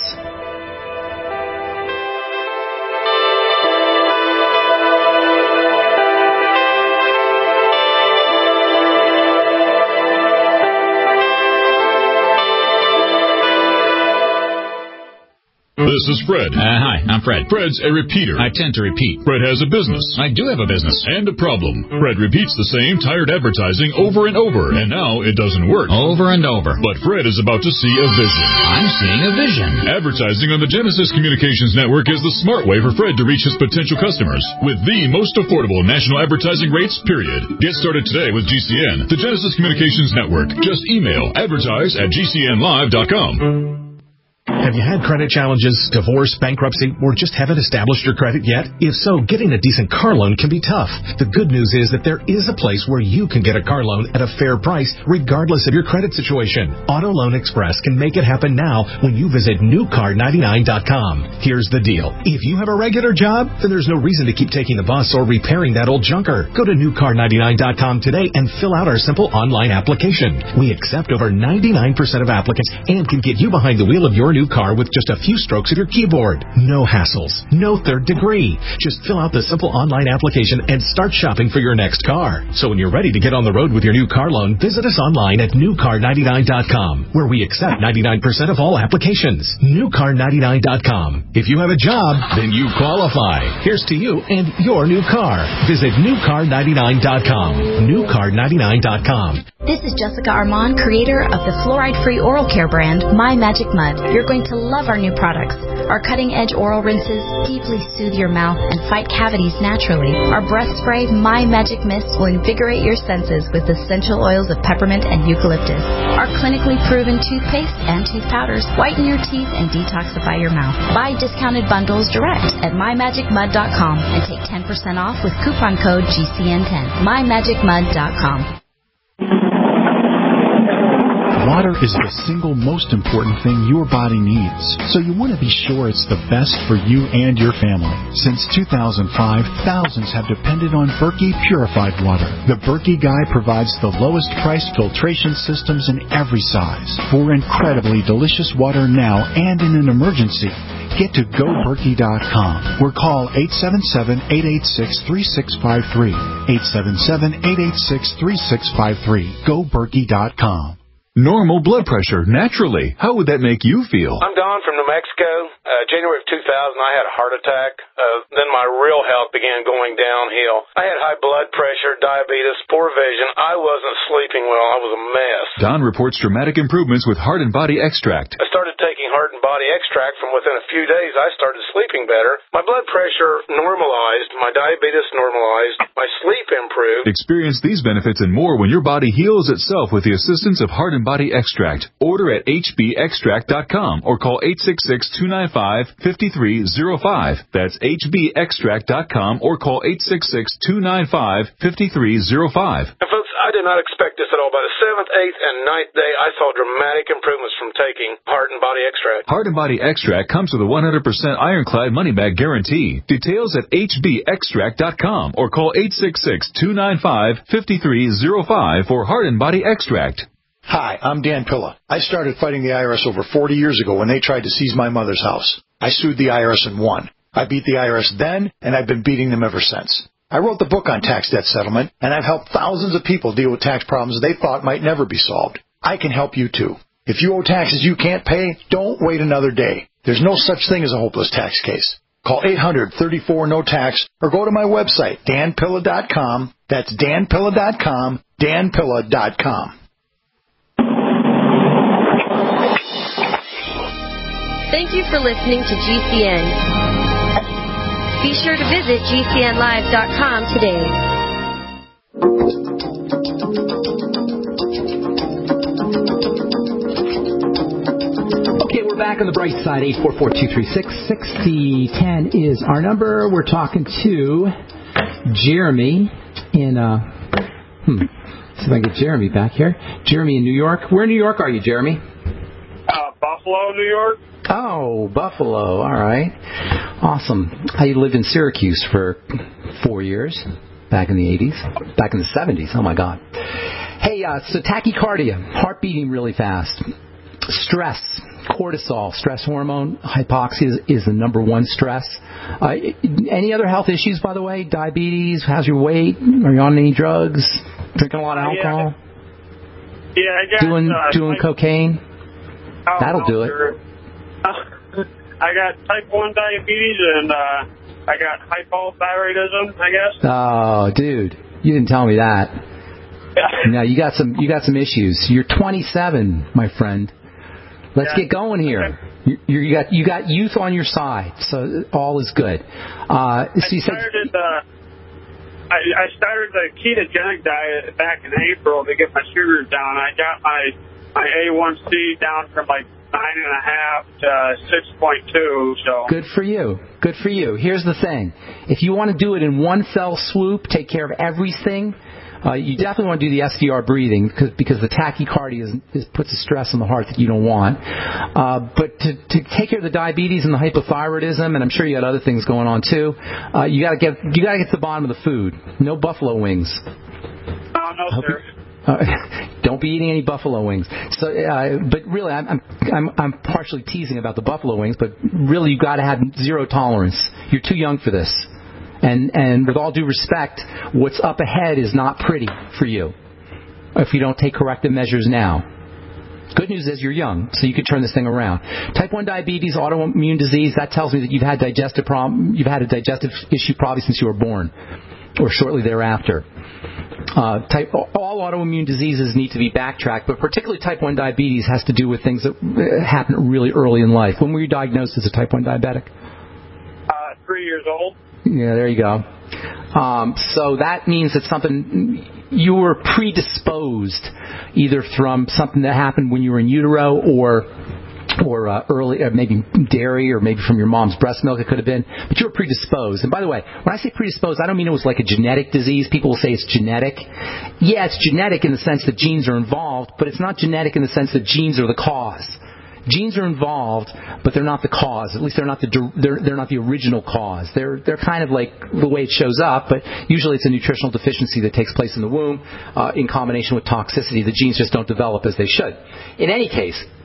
This is Fred. Uh, hi, I'm Fred. Fred's a repeater. I tend to repeat. Fred has a business. I do have a business. And a problem. Fred repeats the same tired advertising over and over, and now it doesn't work. Over and over. But Fred is about to see a vision. I'm seeing a vision. Advertising on the Genesis Communications Network is the smart way for Fred to reach his potential customers with the most affordable national advertising rates, period. Get started today with G C N, the Genesis Communications Network. Just email advertise at G C N live dot com. Have you had credit challenges, divorce, bankruptcy, or just haven't established your credit yet? If so, getting a decent car loan can be tough. The good news is that there is a place where you can get a car loan at a fair price, regardless of your credit situation. Auto Loan Express can make it happen now when you visit new car ninety-nine dot com. Here's the deal. If you have a regular job, then there's no reason to keep taking the bus or repairing that old junker. Go to new car ninety-nine dot com today and fill out our simple online application. We accept over ninety-nine percent of applicants and can get you behind the wheel of your new car with just a few strokes of your keyboard. No hassles, no third degree. Just fill out the simple online application and start shopping for your next car. So when you're ready to get on the road with your new car loan, visit us online at new car ninety-nine dot com, where we accept ninety-nine percent of all applications. new car ninety-nine dot com. If you have a job, then you qualify. Here's to you and your new car. Visit new car ninety-nine dot com. new car ninety-nine dot com. This is Jessica Armand, creator of the fluoride-free oral care brand, My Magic Mud. You're going to love our new products. Our cutting-edge oral rinses deeply soothe your mouth and fight cavities naturally. Our breath spray, My Magic Mist, will invigorate your senses with essential oils of peppermint and eucalyptus. Our clinically proven toothpaste and tooth powders whiten your teeth and detoxify your mouth. Buy discounted bundles direct at my magic mud dot com and take ten percent off with coupon code G C N ten. my magic mud dot com. Water is the single most important thing your body needs, so you want to be sure it's the best for you and your family. Since two thousand five, thousands have depended on Berkey purified water. The Berkey Guy provides the lowest priced filtration systems in every size. For incredibly delicious water now and in an emergency, get to go berkey dot com or call eight seven seven, eight eight six, three six five three. eight seven seven, eight eight six, three six five three. go berkey dot com. normal blood pressure naturally. How would that make you feel? I'm Don from New Mexico. Uh, January of two thousand, I had a heart attack. Uh, then my real health began going downhill. I had high blood pressure, diabetes, poor vision. I wasn't sleeping well. I was a mess. Don reports dramatic improvements with Heart and Body Extract. I started taking Heart and Body Extract. From within a few days, I started sleeping better. My blood pressure normalized. My diabetes normalized. My sleep improved. Experience these benefits and more when your body heals itself with the assistance of Heart and Body Extract. Order at h b extract dot com or call eight six six, two nine five, five three zero five. That's h b extract dot com or call eight six six, two nine five, five three zero five. And folks, I did not expect this at all. By the seventh, eighth, and ninth day, I saw dramatic improvements from taking Heart and Body Extract. Heart and Body Extract comes with a one hundred percent ironclad money-back guarantee. Details at h b extract dot com or call eight six six, two nine five, five three zero five for Heart and Body Extract. Hi, I'm Dan Pilla. I started fighting the I R S over forty years ago when they tried to seize my mother's house. I sued the I R S and won. I beat the I R S then, and I've been beating them ever since. I wrote the book on tax debt settlement, and I've helped thousands of people deal with tax problems they thought might never be solved. I can help you, too. If you owe taxes you can't pay, don't wait another day. There's no such thing as a hopeless tax case. Call eight hundred, thirty-four, no tax or go to my website, dan pilla dot com. That's dan pilla dot com, dan pilla dot com. Thank you for listening to G C N. Be sure to visit g c n live dot com today. Okay, we're back on the bright side. eight four four, two three six, six zero one zero is our number. We're talking to Jeremy in, uh, hmm, see if I can get Jeremy back here. Jeremy in New York. Where in New York are you, Jeremy? Uh, Buffalo, New York. Oh, Buffalo. All right. Awesome. I lived in Syracuse for four years back in the eighties, back in the seventies. Oh, my God. Hey, uh, so tachycardia, heart beating really fast. Stress, cortisol, stress hormone, hypoxia is, is the number one stress. Uh, any other health issues, by the way? Diabetes? How's your weight? Are you on any drugs? Drinking a lot of alcohol? Yeah, yeah I got... Doing, uh, doing type, cocaine? oh, That'll no, do it. sir. I got type one diabetes and uh, I got hypothyroidism, I guess. Oh, dude, you didn't tell me that. No, you got some you got some issues. You're twenty-seven, my friend. Let's yeah. get going here. You, you got you got youth on your side, so all is good. Uh, so you I started uh, I, I started the ketogenic diet back in April to get my sugars down. I got my my A one C down from like nine and a half to six point two. So good for you. Good for you. Here's the thing: if you want to do it in one fell swoop, take care of everything. Uh, you definitely want to do the S V R breathing because because the tachycardia is, is puts a stress on the heart that you don't want. Uh, but to, to take care of the diabetes and the hypothyroidism, and I'm sure you got other things going on too. Uh, you got to get you got to get to the bottom of the food. No buffalo wings. Oh no, sir. Uh, don't be eating any buffalo wings. So, uh, but really, I'm, I'm I'm partially teasing about the buffalo wings. But really, you got to have zero tolerance. You're too young for this. And and with all due respect, what's up ahead is not pretty for you if you don't take corrective measures now. Good news is you're young, so you can turn this thing around. Type one diabetes, autoimmune disease, that tells me that you've had digestive problem, you've had a digestive issue probably since you were born or shortly thereafter. Uh, type, all autoimmune diseases need to be backtracked, but particularly type one diabetes has to do with things that happen really early in life. When were you diagnosed as a type one diabetic? Uh, three years old. Yeah, there you go. Um, so that means that something you were predisposed, either from something that happened when you were in utero, or or uh, early, uh, maybe dairy, or maybe from your mom's breast milk. It could have been, but you were predisposed. And by the way, when I say predisposed, I don't mean it was like a genetic disease. People will say it's genetic. Yeah, it's genetic in the sense that genes are involved, but it's not genetic in the sense that genes are the cause. Genes are involved, but they're not the cause. At least they're not the they're they're not the original cause. They're they're kind of like the way it shows up, but usually it's a nutritional deficiency that takes place in the womb uh, in combination with toxicity. The genes just don't develop as they should. In any case,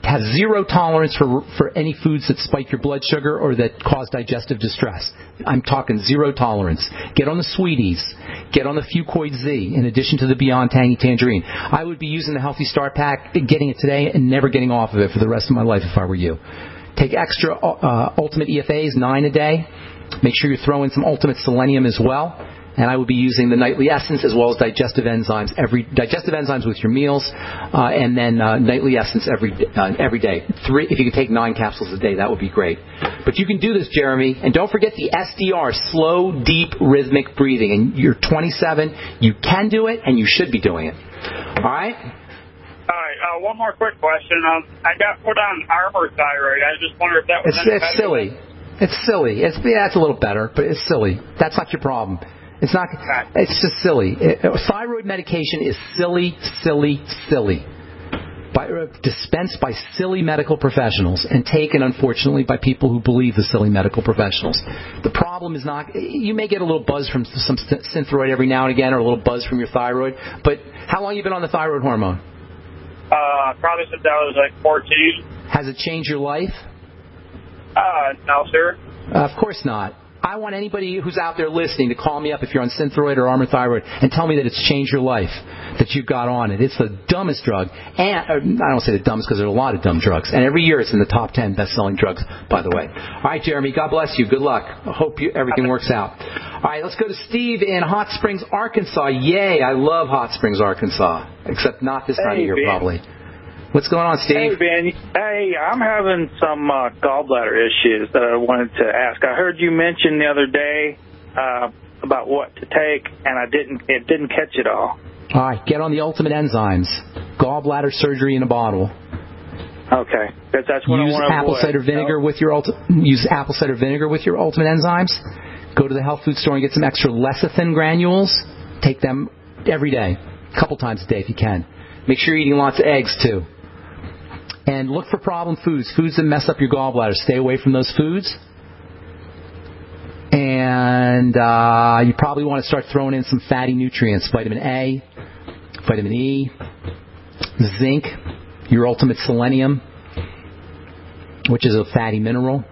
have zero tolerance for for any foods that spike your blood sugar or that cause digestive distress. I'm talking zero tolerance. Get on the Sweeties. Get on the Fucoid Z in addition to the Beyond Tangy Tangerine. I would be using the Healthy Start Pack, getting it today and never getting off of it for the rest of my life if I were you. Take extra uh, Ultimate E F As, nine a day. Make sure you're throwing some Ultimate Selenium as well. And I would be using the Nightly Essence as well as digestive enzymes every digestive enzymes with your meals, uh, and then uh, Nightly Essence every uh, every day. Three, if you could take nine capsules a day, that would be great. But you can do this, Jeremy, and don't forget the S D R, slow, deep, rhythmic breathing. And you're twenty-seven, you can do it, and you should be doing it. All right. All right. Uh, one more quick question. Um, I got put on Armour Thyroid. I just wonder if that was. It's, any it's silly. It's silly. It's yeah, it's a little better, but it's silly. That's not your problem. It's not. It's just silly. It, thyroid medication is silly, silly, silly. By, uh, dispensed by silly medical professionals and taken, unfortunately, by people who believe the silly medical professionals. The problem is not. You may get a little buzz from some Synthroid every now and again, or a little buzz from your thyroid. But how long have you been on the thyroid hormone? Uh, probably since I was like fourteen. Has it changed your life? Uh, no, sir. Uh, of course not. I want anybody who's out there listening to call me up if you're on Synthroid or Armour Thyroid and tell me that it's changed your life, that you got on it. It's the dumbest drug. And or, I don't say the dumbest because there are a lot of dumb drugs. And every year it's in the top ten best-selling drugs, by the way. All right, Jeremy, God bless you. Good luck. I hope you, everything works out. All right, let's go to Steve in Hot Springs, Arkansas. Yay, I love Hot Springs, Arkansas. Except not this time hey, of year, Ben. probably. What's going on, Steve? Hey, Ben. Hey, I'm having some uh, gallbladder issues that I wanted to ask. I heard you mention the other day uh, about what to take, and I didn't. It didn't catch it all. All right, get on the Ultimate Enzymes. Gallbladder surgery in a bottle. Okay, that's, that's what use I want to apple avoid. cider vinegar with your ulti- use apple cider vinegar with your Ultimate Enzymes. Go to the health food store and get some extra lecithin granules. Take them every day, a couple times a day if you can. Make sure you're eating lots of eggs too. And look for problem foods, foods that mess up your gallbladder. Stay away from those foods. And uh, you probably want to start throwing in some fatty nutrients, vitamin A, vitamin E, zinc, your Ultimate Selenium, which is a fatty mineral.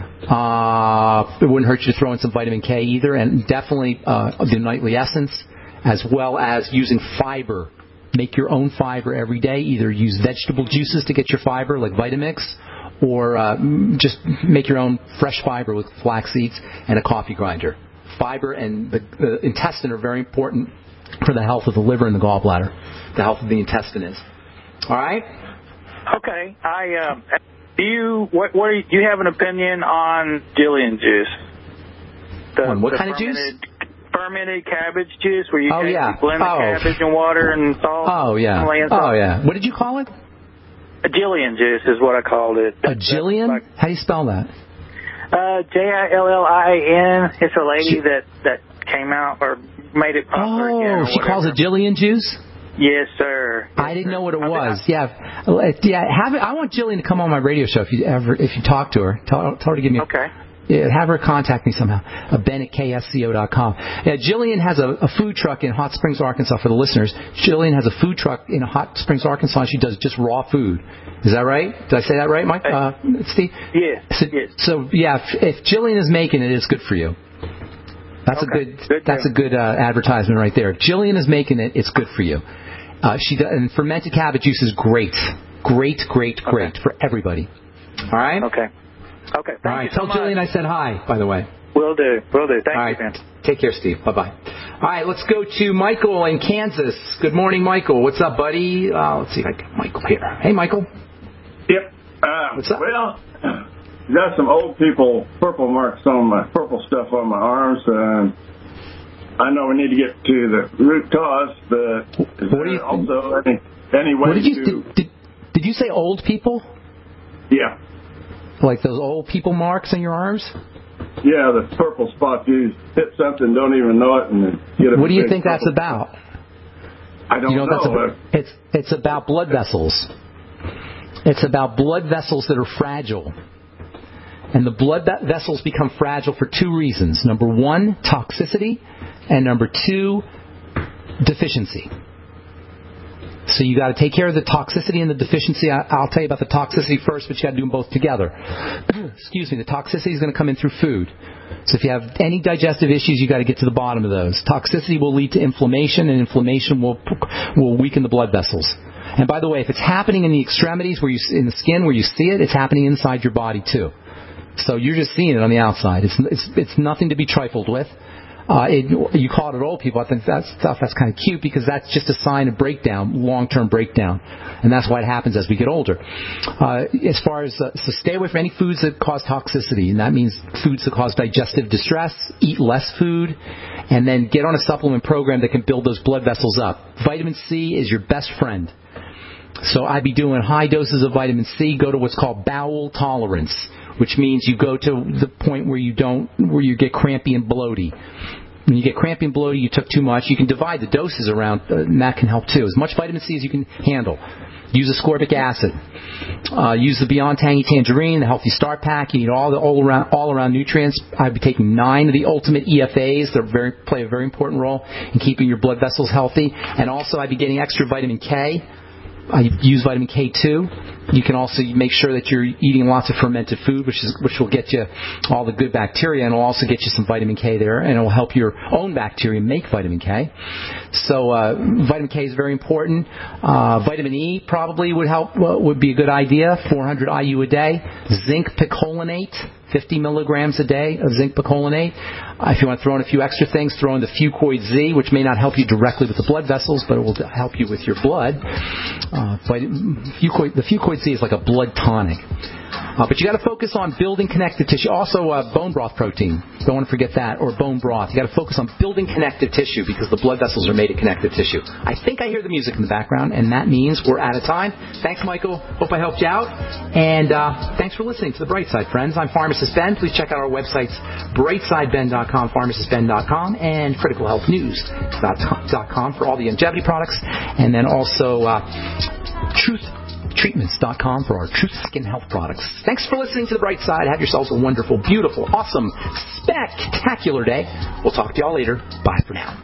Uh, it wouldn't hurt you to throw in some vitamin K either, and definitely uh, the Nightly Essence, as well as using fiber. Make your own fiber every day. Either use vegetable juices to get your fiber, like Vitamix, or uh, just make your own fresh fiber with flax seeds and a coffee grinder. Fiber and the, the intestine are very important for the health of the liver and the gallbladder. The health of the intestine is. All right? Okay. I uh, do you what what do you, do you have an opinion on Jillian juice? The, on what the kind of juice? Fermented cabbage juice, where you, oh, take, yeah. you blend the oh. cabbage and water and salt. Oh yeah. And oh yeah. What did you call it? A Jillian juice is what I called it. A Jillian? Like, how do you spell that? Uh, J I L L I N. It's a lady that that came out or made it popular oh, again. Oh, she calls it Jillian juice. Yes, sir. Yes, I didn't sir. know what it was. Yeah, yeah. Have it, I want Jillian to come on my radio show if you ever if you talk to her. Tell, tell her to give me. Okay. Yeah, have her contact me somehow. Uh, Ben at K S C O dot com. Yeah, Jillian has a, a food truck in Hot Springs, Arkansas. For the listeners, Jillian has a food truck in Hot Springs, Arkansas. And she does just raw food. Is that right? Did I say that right, Mike? Uh, Steve? Yes. So, yes. so yeah, if, if Jillian is making it, it's good for you. That's okay. a good. good that's deal. a good uh, advertisement right there. If Jillian is making it, it's good for you. Uh, she does, and fermented cabbage juice is great, great, great, great okay. for everybody. All right. Okay. Okay, thank All right, you so tell much. Jillian I said hi, by the way. Will do, will do. Thank All you, right. Ben. Take care, Steve. Bye-bye. All right, let's go to Michael in Kansas. Good morning, Michael. What's up, buddy? Uh, let's see if I get Michael here. Hey, Michael. Yep. Uh, What's up? Well, got some old people purple marks on my, purple stuff on my arms. Uh, I know we need to get to the root cause, but is what there you, also any, any way what did you, to... Did, did, did you say old people? Yeah. Like those old people marks on your arms? Yeah, the purple spots. You hit something, don't even know it, and get a What do you big think that's about? I don't you know. know. That's about, it's it's about blood vessels. It's about blood vessels that are fragile. And the blood vessels become fragile for two reasons. Number one, toxicity, and number two, deficiency. So you got to take care of the toxicity and the deficiency. I'll tell you about the toxicity first, but you got to do them both together. Excuse me. The toxicity is going to come in through food. So if you have any digestive issues, you got to get to the bottom of those. Toxicity will lead to inflammation, and inflammation will will weaken the blood vessels. And by the way, if it's happening in the extremities, where you in the skin, where you see it, it's happening inside your body too. So you're just seeing it on the outside. It's it's it's nothing to be trifled with. Uh, it, you call it at old people. I think that stuff that's kind of cute because that's just a sign of breakdown, long-term breakdown, and that's why it happens as we get older. Uh, as far as uh, so, stay away from any foods that cause toxicity, and that means foods that cause digestive distress. Eat less food, and then get on a supplement program that can build those blood vessels up. Vitamin C is your best friend. So I'd be doing high doses of vitamin C. Go to what's called bowel tolerance, which means you go to the point where you don't, where you get crampy and bloaty. When you get crampy and bloaty, you took too much. You can divide the doses around, uh, and that can help too. As much vitamin C as you can handle. Use ascorbic acid. Uh, use the Beyond Tangy Tangerine, the Healthy Start Pack. You need all the all around all around nutrients. I'd be taking nine of the Ultimate E F As. They very play a very important role in keeping your blood vessels healthy. And also, I'd be getting extra vitamin K. I use vitamin K two. You can also make sure that you're eating lots of fermented food, which is which will get you all the good bacteria, and will also get you some vitamin K there, and it will help your own bacteria make vitamin K. So uh, vitamin K is very important. Uh, vitamin E probably would help. Well, would be a good idea. four hundred I U a day. Zinc picolinate, fifty milligrams a day of zinc picolinate. Uh, if you want to throw in a few extra things, throw in the Fucoid Z, which may not help you directly with the blood vessels, but it will help you with your blood. Uh, but Fucoid, the Fucoid Z is like a blood tonic. Uh, but you got to focus on building connective tissue. Also, uh, bone broth protein. Don't want to forget that. Or bone broth. You got to focus on building connective tissue because the blood vessels are made of connective tissue. I think I hear the music in the background, and that means we're out of time. Thanks, Michael. Hope I helped you out. And uh, thanks for listening to The Bright Side, friends. I'm Pharmacist Ben. Please check out our websites, bright side ben dot com, pharmacist ben dot com, and critical health news dot com for all the longevity products. And then also uh, truth treatments dot com for our Truth Skin Health products. Thanks for listening to The Bright Side. Have yourselves a wonderful, beautiful, awesome, spectacular day. We'll talk to y'all later. Bye for now.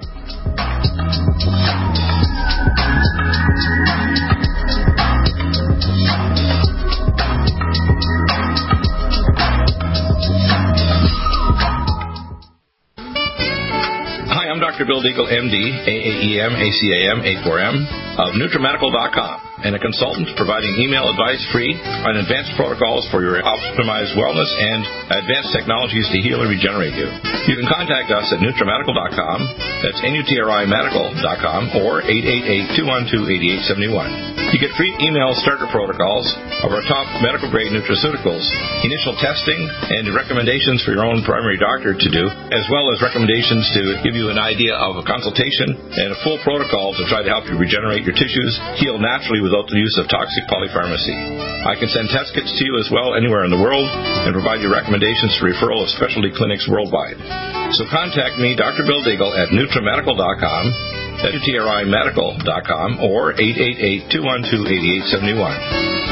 Hi, I'm Doctor Bill Deagle, M D, A A E M, A C A M, A four M, of NutriMedical dot com, and a consultant providing email advice free on advanced protocols for your optimized wellness and advanced technologies to heal and regenerate you. You can contact us at NutriMedical dot com, that's N U T R I Medical dot com, or eight eight eight, two one two, eight eight seven one. You get free email starter protocols of our top medical-grade nutraceuticals, initial testing, and recommendations for your own primary doctor to do, as well as recommendations to give you an idea of a consultation and a full protocol to try to help you regenerate your tissues, heal naturally without the use of toxic polypharmacy. I can send test kits to you as well anywhere in the world and provide you recommendations for referral of specialty clinics worldwide. So contact me, Doctor Bill Deagle, at NutriMedical dot com, N U T R I Medical dot com, or eight eight eight, two one two, eight eight seven one.